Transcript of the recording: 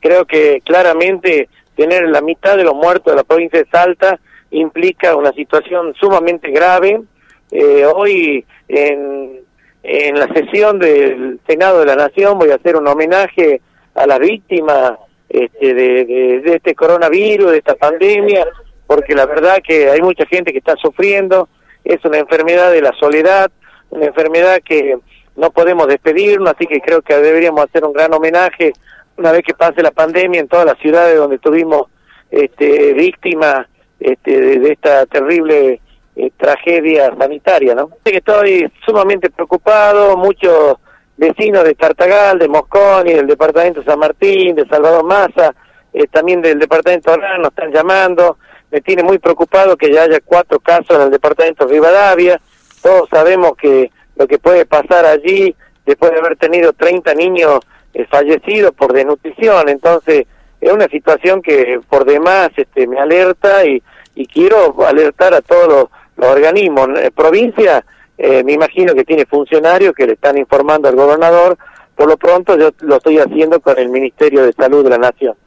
Creo que claramente tener la mitad de los muertos de la provincia de Salta implica una situación sumamente grave. Hoy en la sesión del Senado de la Nación voy a hacer un homenaje a las víctimas de este coronavirus, de esta pandemia, porque la verdad que hay mucha gente que está sufriendo. Es una enfermedad de la soledad, una enfermedad que no podemos despedirnos, así que creo que deberíamos hacer un gran homenaje una vez que pase la pandemia en todas las ciudades donde tuvimos víctimas de esta terrible tragedia sanitaria, ¿no? Estoy sumamente preocupado. Muchos vecinos de Tartagal, de Mosconi, del departamento de San Martín, de Salvador Maza, también del departamento de Orán, nos están llamando. Me tiene muy preocupado que ya haya 4 casos en el departamento de Rivadavia. Todos sabemos que lo que puede pasar allí, después de haber tenido 30 niños fallecidos por desnutrición. Entonces, es una situación que por demás me alerta y quiero alertar a todos los organismos. Provincia, me imagino que tiene funcionarios que le están informando al gobernador. Por lo pronto, yo lo estoy haciendo con el Ministerio de Salud de la Nación.